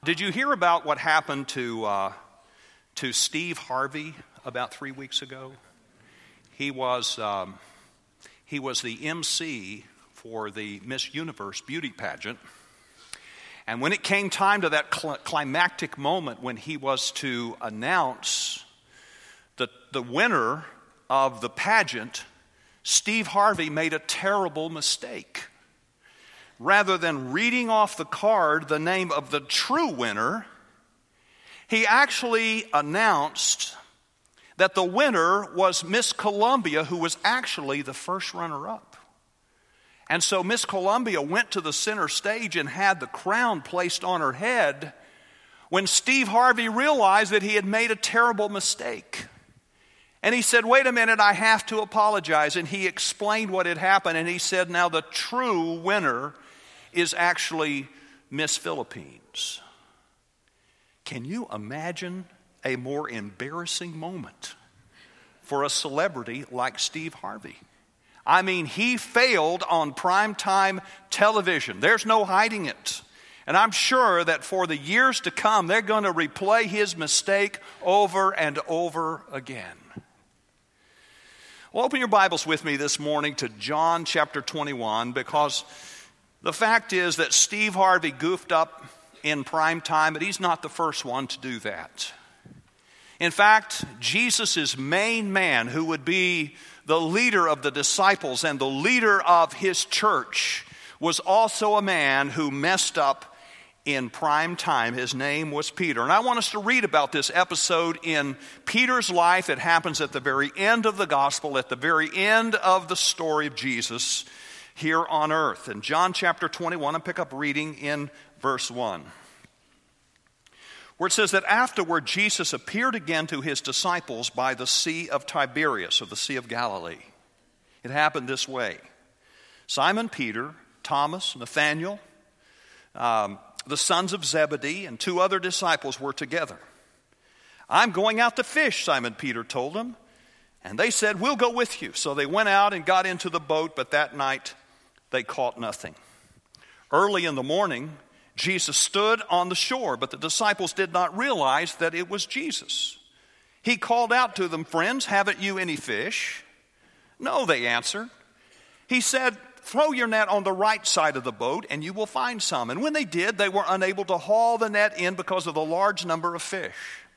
Did you hear about what happened to Steve Harvey about 3 weeks ago? He was the MC for the Miss Universe beauty pageant. And when it came time to that climactic moment when he was to announce the winner of the pageant, Steve Harvey made a terrible mistake. Rather than reading off the card the name of the true winner, he actually announced that the winner was Miss Columbia, who was actually the first runner-up. And so Miss Columbia went to the center stage and had the crown placed on her head when Steve Harvey realized that he had made a terrible mistake. And he said, "Wait a minute, I have to apologize." And he explained what had happened, and he said, "Now the true winner is actually Miss Philippines." Can you imagine a more embarrassing moment for a celebrity like Steve Harvey? I mean, he failed on primetime television. There's no hiding it. And I'm sure that for the years to come, they're going to replay his mistake over and over again. Well, open your Bibles with me this morning to John chapter 21, because the fact is that Steve Harvey goofed up in prime time, but he's not the first one to do that. In fact, Jesus' main man, who would be the leader of the disciples and the leader of his church, was also a man who messed up in prime time. His name was Peter. And I want us to read about this episode in Peter's life. It happens at the very end of the gospel, at the very end of the story of Jesus here on earth. In John chapter 21, I'll pick up reading in verse 1, where it says that afterward Jesus appeared again to his disciples by the Sea of Tiberias, or the Sea of Galilee. It happened this way. Simon Peter, Thomas, Nathanael, the sons of Zebedee, and 2 other disciples were together. "I'm going out to fish," Simon Peter told them. And they said, "We'll go with you." So they went out and got into the boat, but that night they caught nothing. Early in the morning, Jesus stood on the shore, but the disciples did not realize that it was Jesus. He called out to them, "Friends, haven't you any fish?" "No," they answered. He said, "Throw your net on the right side of the boat and you will find some." And when they did, they were unable to haul the net in because of the large number of fish.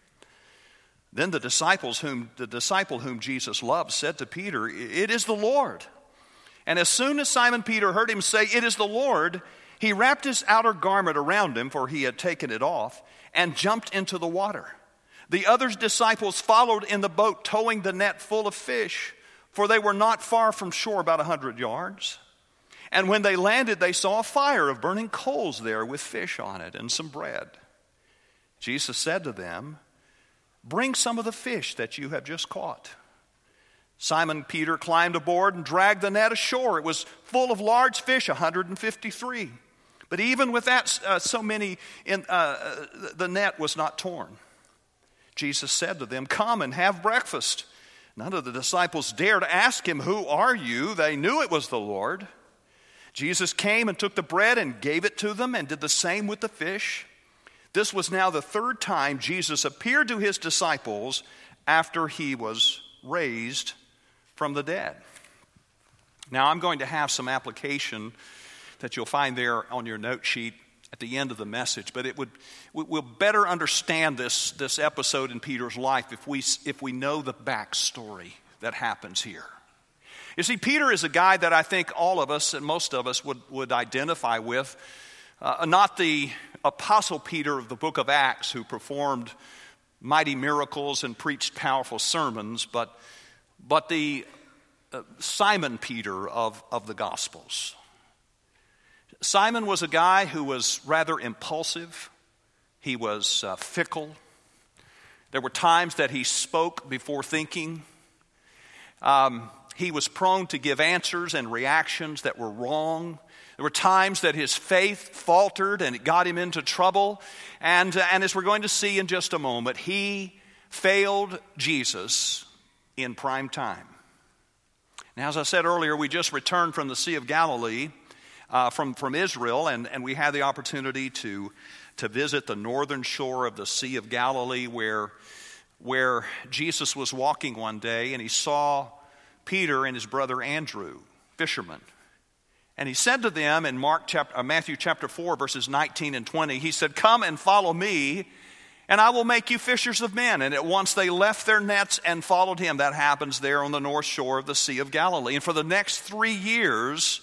Then the disciple whom Jesus loved said to Peter, "It is the Lord." And as soon as Simon Peter heard him say, "It is the Lord," he wrapped his outer garment around him, for he had taken it off, and jumped into the water. The other disciples followed in the boat, towing the net full of fish, for they were not far from shore, about 100 yards. And when they landed, they saw a fire of burning coals there with fish on it and some bread. Jesus said to them, "Bring some of the fish that you have just caught." Simon Peter climbed aboard and dragged the net ashore. It was full of large fish, 153. But even with that, the net was not torn. Jesus said to them, "Come and have breakfast." None of the disciples dared ask him, "Who are you?" They knew it was the Lord. Jesus came and took the bread and gave it to them, and did the same with the fish. This was now the 3rd time Jesus appeared to his disciples after he was raised from the dead. Now, I'm going to have some application that you'll find there on your note sheet at the end of the message, but we'll better understand this episode in Peter's life if we know the backstory that happens here. You see, Peter is a guy that I think all of us and most of us would identify with. Not the Apostle Peter of the book of Acts, who performed mighty miracles and preached powerful sermons, but the Simon Peter of the Gospels. Simon was a guy who was rather impulsive. He was fickle. There were times that he spoke before thinking. He was prone to give answers and reactions that were wrong. There were times that his faith faltered and it got him into trouble. And as we're going to see in just a moment, he failed Jesus in prime time. Now, as I said earlier, we just returned from the Sea of Galilee. from Israel, and we had the opportunity to visit the northern shore of the Sea of Galilee, where Jesus was walking one day, and he saw Peter and his brother Andrew, fishermen. And he said to them in Matthew chapter 4, verses 19 and 20, he said, "Come and follow me, and I will make you fishers of men." And at once they left their nets and followed him. That happens there on the north shore of the Sea of Galilee. And for the next 3 years,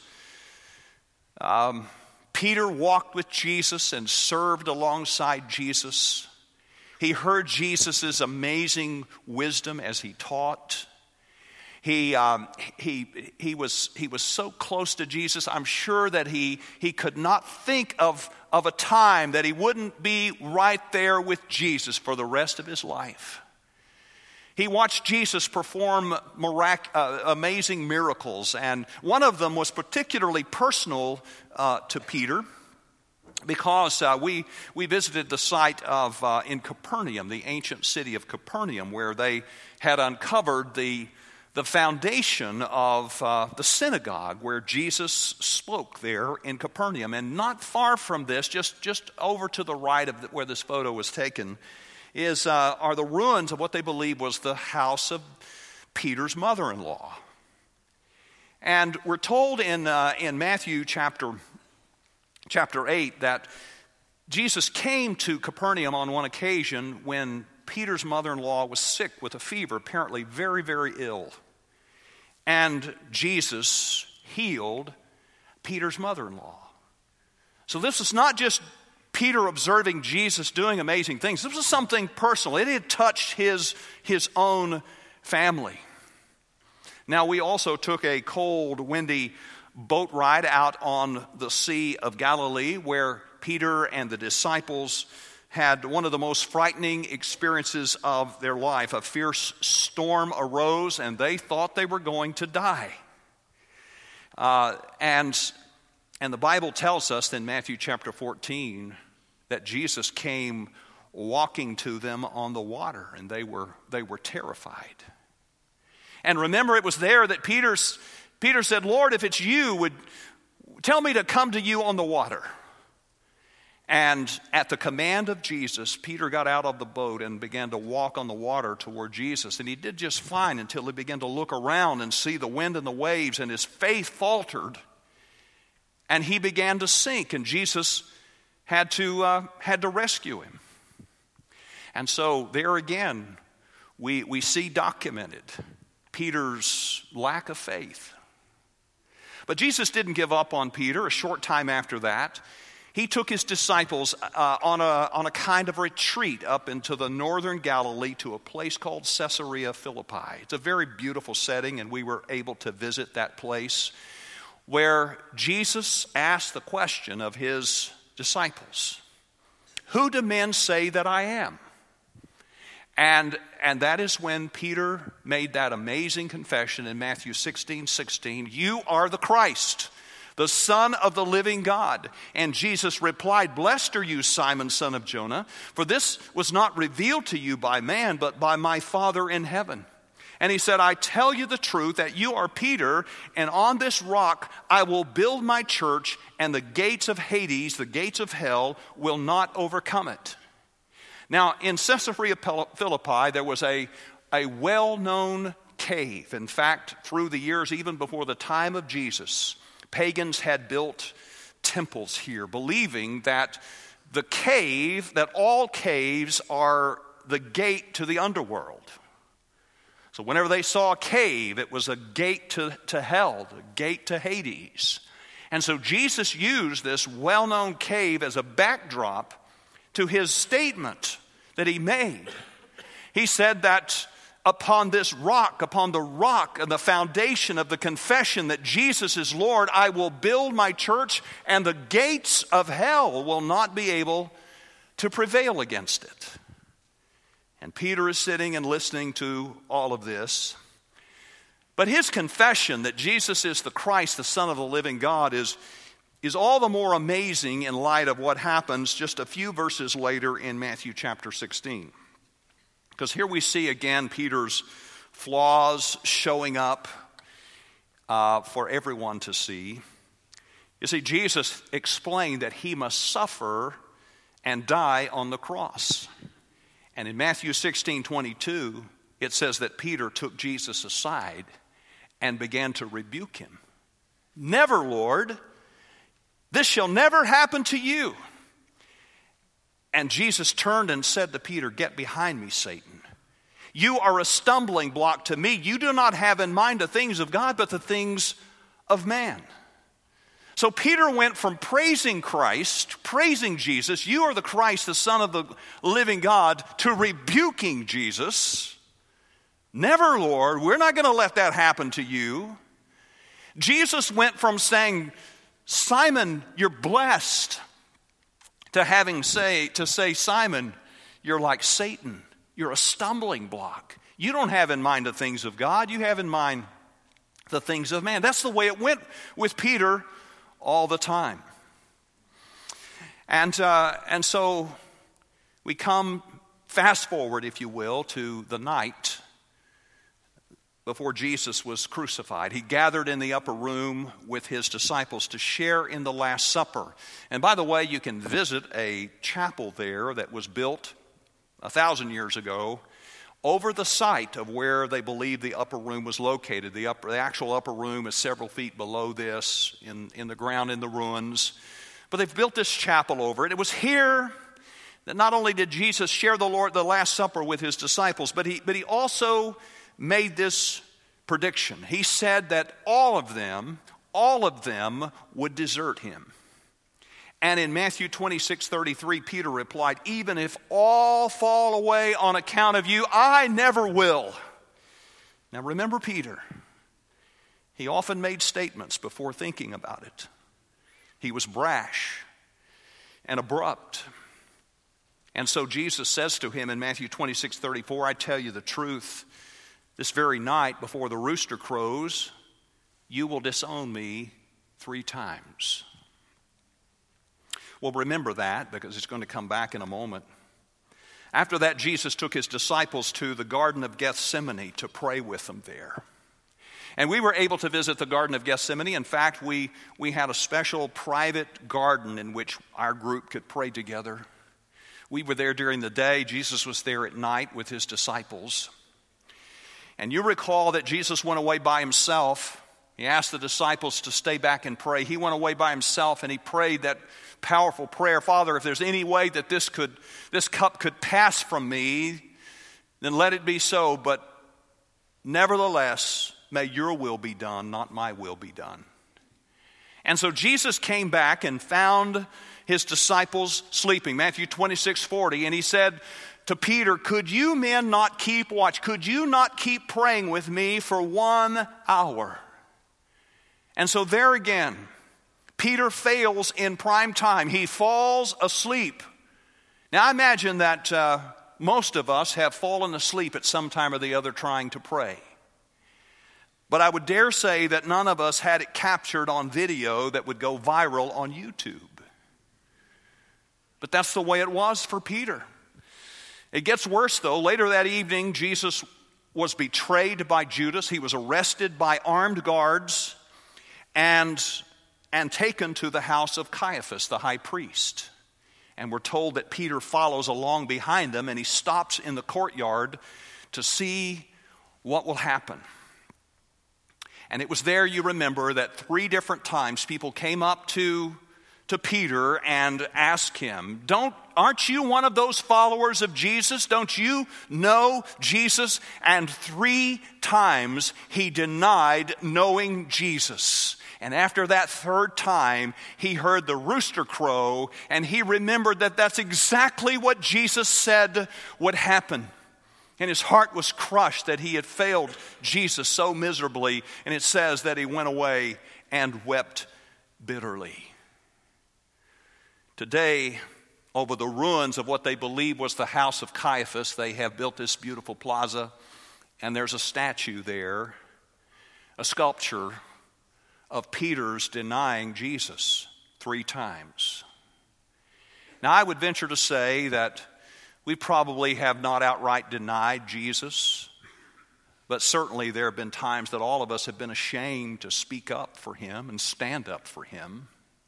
Peter walked with Jesus and served alongside Jesus. He heard Jesus' amazing wisdom as he taught. He was so close to Jesus. I'm sure that he could not think of a time that he wouldn't be right there with Jesus for the rest of his life. He watched Jesus perform amazing miracles, and one of them was particularly personal to Peter, because we visited the site of in Capernaum, the ancient city of Capernaum, where they had uncovered the foundation of the synagogue where Jesus spoke there in Capernaum. And not far from this, just over to the right of where this photo was taken, are the ruins of what they believe was the house of Peter's mother-in-law. And we're told in Matthew chapter 8 that Jesus came to Capernaum on one occasion when Peter's mother-in-law was sick with a fever, apparently very, very ill. And Jesus healed Peter's mother-in-law. So this is not just Peter observing Jesus doing amazing things. This was something personal. It had touched his own family. Now, we also took a cold, windy boat ride out on the Sea of Galilee, where Peter and the disciples had one of the most frightening experiences of their life. A fierce storm arose, and they thought they were going to die. And the Bible tells us in Matthew chapter 14 that Jesus came walking to them on the water, and they were terrified. And remember, it was there that Peter said, "Lord, if it's you, would tell me to come to you on the water." And at the command of Jesus, Peter got out of the boat and began to walk on the water toward Jesus. And he did just fine until he began to look around and see the wind and the waves, and his faith faltered. And he began to sink, and Jesus had to rescue him. And so there again, we see documented Peter's lack of faith. But Jesus didn't give up on Peter. A short time after that, he took his disciples on a kind of retreat up into the northern Galilee to a place called Caesarea Philippi. It's a very beautiful setting, and we were able to visit that place, where Jesus asked the question of his disciples, "Who do men say that I am?" And that is when Peter made that amazing confession in Matthew 16:16, "You are the Christ, the Son of the living God." And Jesus replied, "Blessed are you, Simon, son of Jonah, for this was not revealed to you by man, but by my Father in heaven. And he said, I tell you the truth, that you are Peter, and on this rock I will build my church, and the gates of Hades, the gates of hell, will not overcome it." Now, in Caesarea Philippi, there was a well-known cave. In fact, through the years, even before the time of Jesus, pagans had built temples here, believing that that all caves are the gate to the underworld. So whenever they saw a cave, it was a gate to hell, a gate to Hades. And so Jesus used this well-known cave as a backdrop to his statement that he made. He said that upon this rock, upon the rock and the foundation of the confession that Jesus is Lord, I will build my church, and the gates of hell will not be able to prevail against it. And Peter is sitting and listening to all of this. But his confession that Jesus is the Christ, the Son of the living God, is all the more amazing in light of what happens just a few verses later in Matthew chapter 16. Because here we see again Peter's flaws showing up for everyone to see. You see, Jesus explained that he must suffer and die on the cross. And in Matthew 16:22, it says that Peter took Jesus aside and began to rebuke him. "Never, Lord, this shall never happen to you." And Jesus turned and said to Peter, "Get behind me, Satan. You are a stumbling block to me. You do not have in mind the things of God, but the things of man." So Peter went from praising Christ, praising Jesus, "You are the Christ, the Son of the living God," to rebuking Jesus. "Never, Lord, we're not going to let that happen to you." Jesus went from saying, "Simon, you're blessed," to say, "Simon, you're like Satan. You're a stumbling block. You don't have in mind the things of God. You have in mind the things of man." That's the way it went with Peter all the time. And so we come fast forward, if you will, to the night before Jesus was crucified. He gathered in the upper room with his disciples to share in the Last Supper. And by the way, you can visit a chapel there that was built 1,000 years ago over the site of where they believe the upper room was located. The actual upper room is several feet below this in the ground in the ruins. But they've built this chapel over it. It was here that not only did Jesus share the Last Supper with his disciples, but he also made this prediction. He said that all of them would desert him. And in Matthew 26:33, Peter replied, "Even if all fall away on account of you, I never will." Now remember Peter. He often made statements before thinking about it. He was brash and abrupt. And so Jesus says to him in Matthew 26:34, "I tell you the truth, this very night before the rooster crows, you will disown me 3 times. Well, remember that because it's going to come back in a moment. After that, Jesus took his disciples to the Garden of Gethsemane to pray with them there. And we were able to visit the Garden of Gethsemane. In fact, we had a special private garden in which our group could pray together. We were there during the day. Jesus was there at night with his disciples. And you recall that Jesus went away by himself. He asked the disciples to stay back and pray. He went away by himself and he prayed that powerful prayer, "Father, if there's any way that this cup could pass from me, then let it be so. But nevertheless, may your will be done, not my will be done." And so Jesus came back and found his disciples sleeping. Matthew 26:40, and he said to Peter, "Could you men not keep watch? Could you not keep praying with me for 1 hour? And so there again, Peter fails in prime time. He falls asleep. Now I imagine that most of us have fallen asleep at some time or the other trying to pray. But I would dare say that none of us had it captured on video that would go viral on YouTube. But that's the way it was for Peter. It gets worse though. Later that evening, Jesus was betrayed by Judas. He was arrested by armed guards and taken to the house of Caiaphas, the high priest. And we're told that Peter follows along behind them and he stops in the courtyard to see what will happen. And it was there, you remember, that 3 different times people came up to Peter and asked him, aren't you one of those followers of Jesus? Don't you know Jesus? And 3 times he denied knowing Jesus. And after that 3rd time, he heard the rooster crow, and he remembered that that's exactly what Jesus said would happen. And his heart was crushed that he had failed Jesus so miserably, and it says that he went away and wept bitterly. Today, over the ruins of what they believe was the house of Caiaphas, they have built this beautiful plaza, and there's a statue there, a sculpture of Peter's denying Jesus 3 times. Now, I would venture to say that we probably have not outright denied Jesus, but certainly there have been times that all of us have been ashamed to speak up for him and stand up for him.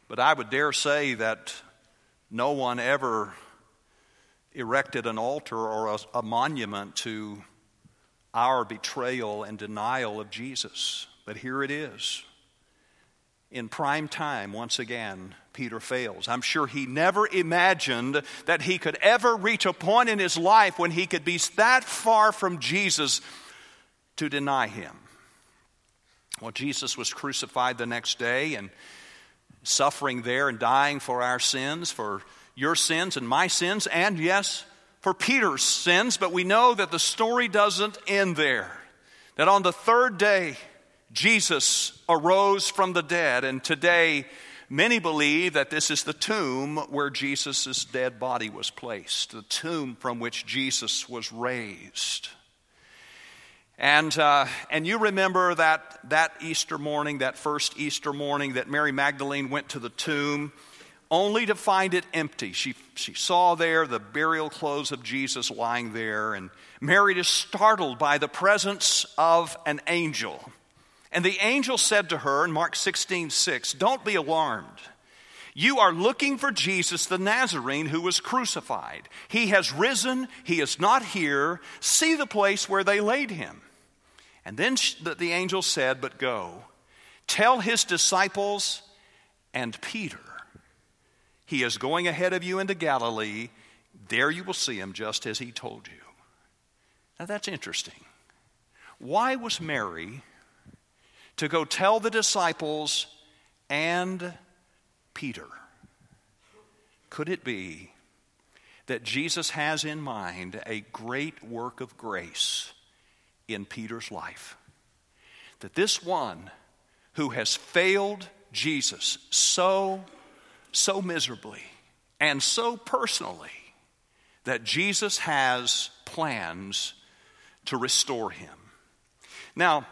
But I would dare say that no one ever erected an altar or a monument to our betrayal and denial of Jesus. But here it is. In prime time, once again, Peter fails. I'm sure he never imagined that he could ever reach a point in his life when he could be that far from Jesus to deny him. Well, Jesus was crucified the next day and suffering there and dying for our sins, for your sins and my sins, and yes, for Peter's sins. But we know that the story doesn't end there. That on the third day, Jesus arose from the dead, and today many believe that this is the tomb where Jesus' dead body was placed, the tomb from which Jesus was raised. And you remember that Easter morning, that first Easter morning, that Mary Magdalene went to the tomb only to find it empty. She saw there the burial clothes of Jesus lying there, and Mary is startled by the presence of an angel. And the angel said to her in Mark 16:6, "Don't be alarmed. You are looking for Jesus the Nazarene who was crucified. He has risen. He is not here. See the place where they laid him." And then the angel said, "But go, tell his disciples and Peter, he is going ahead of you into Galilee. There you will see him just as he told you." Now that's interesting. Why was Mary to go tell the disciples and Peter? Could it be that Jesus has in mind a great work of grace in Peter's life? That this one who has failed Jesus so miserably and so personally, that Jesus has plans to restore him. Now,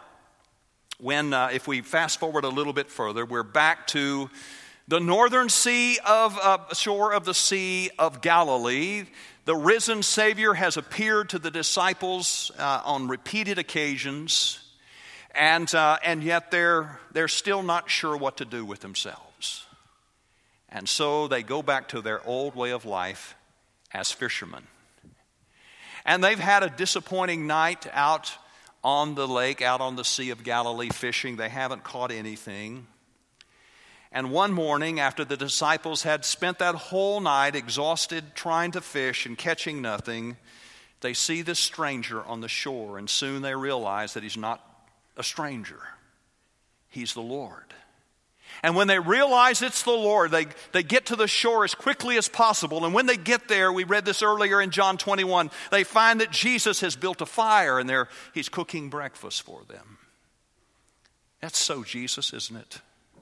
if we fast forward a little bit further, we're back to the northern shore of the Sea of Galilee. The risen Savior has appeared to the disciples on repeated occasions, and yet they're still not sure what to do with themselves. And so they go back to their old way of life as fishermen. And they've had a disappointing night out on the lake, out on the Sea of Galilee fishing. They haven't caught anything. And one morning, after the disciples had spent that whole night exhausted trying to fish and catching nothing, they see this stranger on the shore, and soon they realize that he's not a stranger. He's the Lord. And when they realize it's the Lord, they get to the shore as quickly as possible. And when they get there, we read this earlier in John 21, they find that Jesus has built a fire and he's cooking breakfast for them. That's so Jesus, isn't it?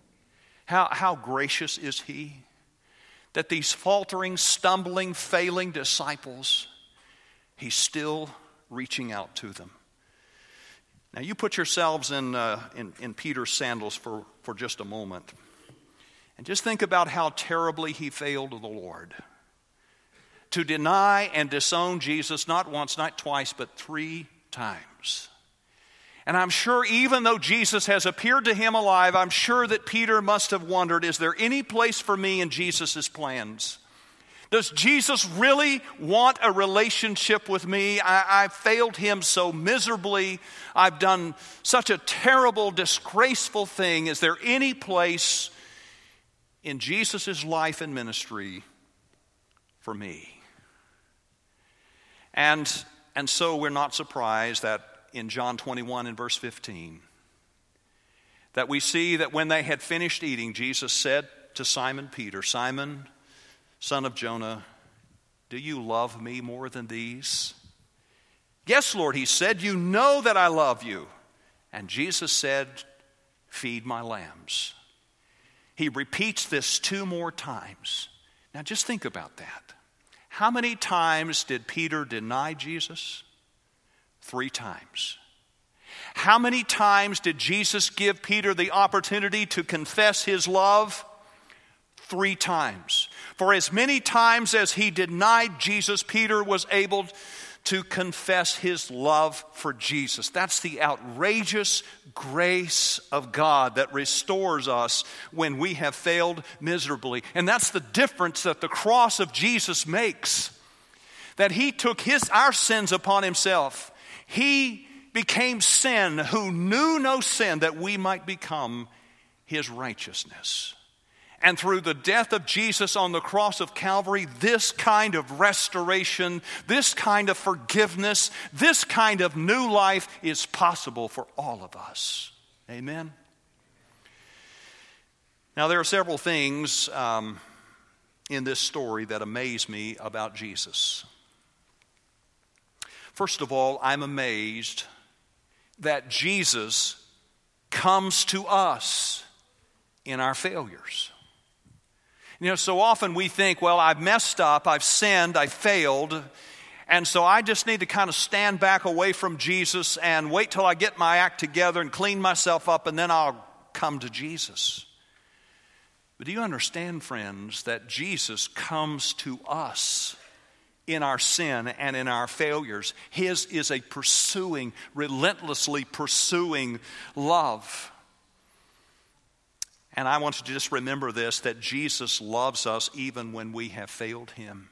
How gracious is he that these faltering, stumbling, failing disciples, he's still reaching out to them. Now you put yourselves in Peter's sandals for just a moment. And just think about how terribly he failed the Lord. To deny and disown Jesus not once, not twice, but 3 times. And I'm sure even though Jesus has appeared to him alive, I'm sure that Peter must have wondered, is there any place for me in Jesus' plans? Does Jesus really want a relationship with me? I failed him so miserably. I've done such a terrible, disgraceful thing. Is there any place in Jesus' life and ministry for me? And so we're not surprised that in John 21 and verse 15, that we see that when they had finished eating, Jesus said to Simon Peter, "Simon, son of Jonah, do you love me more than these?" "Yes, Lord," he said, "you know that I love you." And Jesus said, "Feed my lambs." He repeats this 2 more times. Now just think about that. How many times did Peter deny Jesus? 3 times. How many times did Jesus give Peter the opportunity to confess his love? 3 times. For as many times as he denied Jesus, Peter was able to confess his love for Jesus. That's the outrageous grace of God that restores us when we have failed miserably. And that's the difference that the cross of Jesus makes. That he took our sins upon himself. He became sin who knew no sin, that we might become his righteousness. And through the death of Jesus on the cross of Calvary, this kind of restoration, this kind of forgiveness, this kind of new life is possible for all of us. Amen? Now, there are several things in this story that amaze me about Jesus. First of all, I'm amazed that Jesus comes to us in our failures. You know, so often we think, well, I've messed up, I've sinned, I failed, and so I just need to kind of stand back away from Jesus and wait till I get my act together and clean myself up, and then I'll come to Jesus. But do you understand, friends, that Jesus comes to us in our sin and in our failures? His is a pursuing, relentlessly pursuing love. And I want you to just remember this, that Jesus loves us even when we have failed him.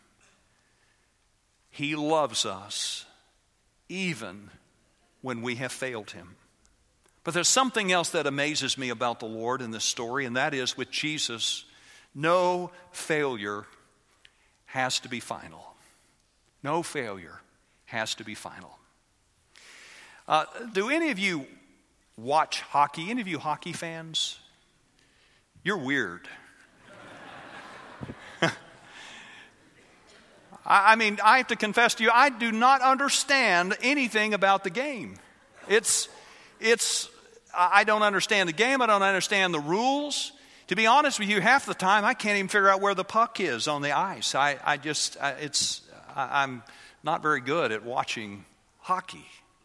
He loves us even when we have failed him. But there's something else that amazes me about the Lord in this story, and that is with Jesus, no failure has to be final. No failure has to be final. Do any of you watch hockey? Any of you hockey fans? You're weird. I mean, I have to confess to you, I do not understand anything about the game. I don't understand the game. I don't understand the rules. To be honest with you, half the time I can't even figure out where the puck is on the ice. I'm not very good at watching hockey.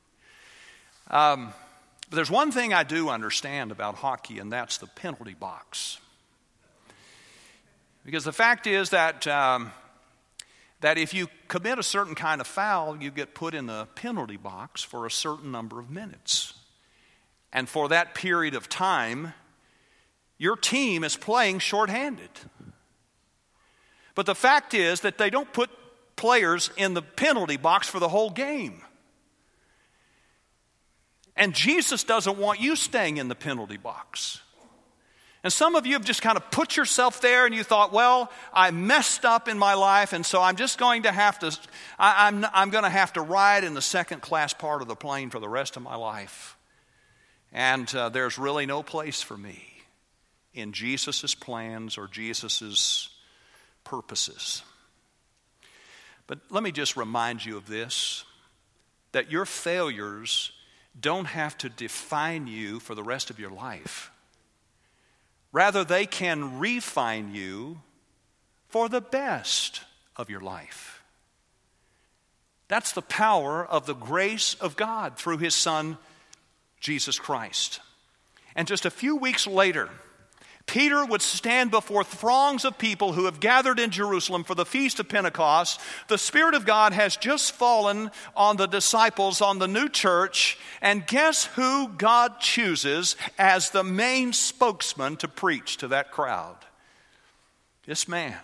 But there's one thing I do understand about hockey, and that's the penalty box. Because the fact is that if you commit a certain kind of foul, you get put in the penalty box for a certain number of minutes. And for that period of time, your team is playing shorthanded. But the fact is that they don't put players in the penalty box for the whole game. And Jesus doesn't want you staying in the penalty box. And some of you have just kind of put yourself there and you thought, well, I messed up in my life, and so I'm just going to have to, I'm going to have to ride in the second class part of the plane for the rest of my life. And there's really no place for me in Jesus' plans or Jesus' purposes. But let me just remind you of this, that your failures don't have to define you for the rest of your life. Rather, they can refine you for the best of your life. That's the power of the grace of God through his Son, Jesus Christ. And just a few weeks later, Peter would stand before throngs of people who have gathered in Jerusalem for the Feast of Pentecost. The Spirit of God has just fallen on the disciples, on the new church, and guess who God chooses as the main spokesman to preach to that crowd? This man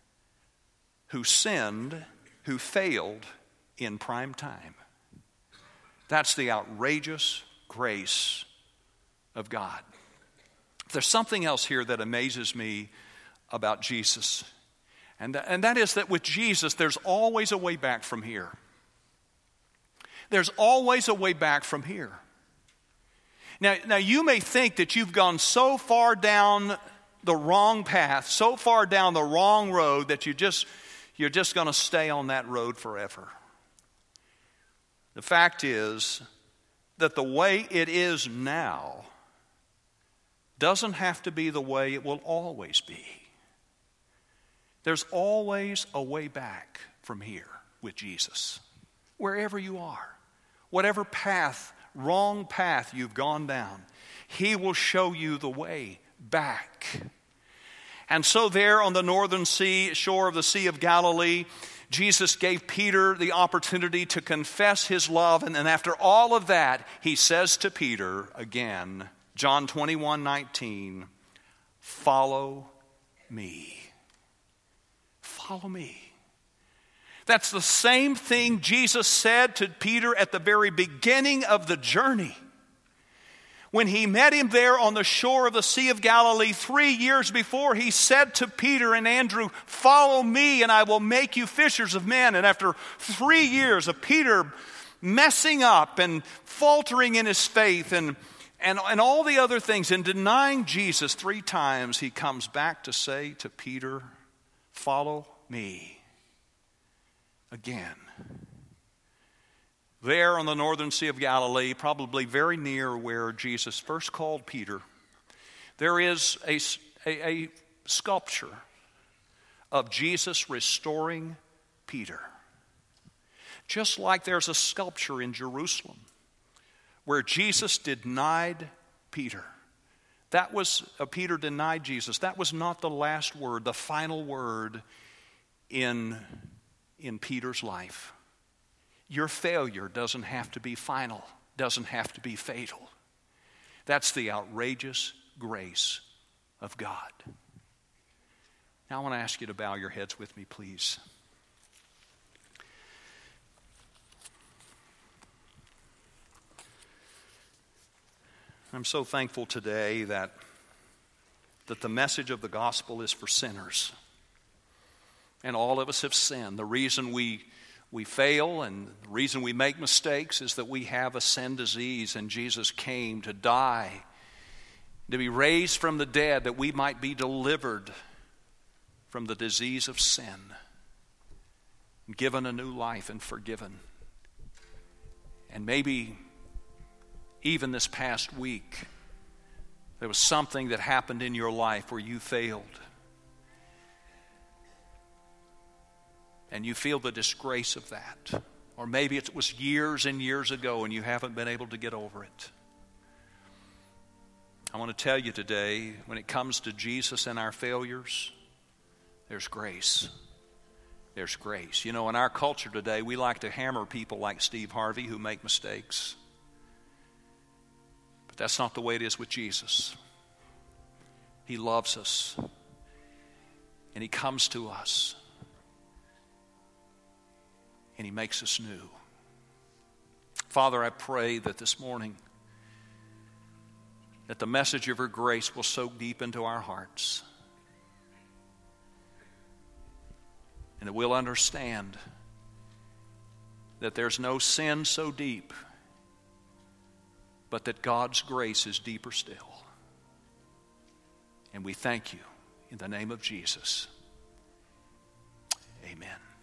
who sinned, who failed in prime time. That's the outrageous grace of God. There's something else here that amazes me about Jesus. And that is that with Jesus, there's always a way back from here. There's always a way back from here. Now you may think that you've gone so far down the wrong path, so far down the wrong road, that you're just going to stay on that road forever. The fact is that the way it is now doesn't have to be the way it will always be. There's always a way back from here with Jesus. Wherever you are, whatever path, wrong path you've gone down, he will show you the way back. And so there on the northern shore of the Sea of Galilee, Jesus gave Peter the opportunity to confess his love. And then after all of that, he says to Peter again, John 21:19, follow me. Follow me. That's the same thing Jesus said to Peter at the very beginning of the journey. When he met him there on the shore of the Sea of Galilee 3 years before, he said to Peter and Andrew, follow me and I will make you fishers of men. And after 3 years of Peter messing up and faltering in his faith and all the other things and denying Jesus 3 times, he comes back to say to Peter, follow me again. There on the northern Sea of Galilee, probably very near where Jesus first called Peter, there is a sculpture of Jesus restoring Peter. Just like there's a sculpture in Jerusalem where Jesus denied Peter. Peter denied Jesus. That was not the last word, the final word in Peter's life. Your failure doesn't have to be final, doesn't have to be fatal. That's the outrageous grace of God. Now I want to ask you to bow your heads with me, please. I'm so thankful today that the message of the gospel is for sinners. And all of us have sinned. The reason we fail and the reason we make mistakes is that we have a sin disease, and Jesus came to die, to be raised from the dead, that we might be delivered from the disease of sin, given a new life and forgiven. And maybe even this past week, there was something that happened in your life where you failed. And you feel the disgrace of that. Or maybe it was years and years ago and you haven't been able to get over it. I want to tell you today, when it comes to Jesus and our failures, there's grace. There's grace. You know, in our culture today, we like to hammer people like Steve Harvey who make mistakes. But that's not the way it is with Jesus. He loves us. And He comes to us. And He makes us new. Father, I pray that this morning that the message of your grace will soak deep into our hearts. And that we'll understand that there's no sin so deep, but that God's grace is deeper still. And we thank you in the name of Jesus. Amen.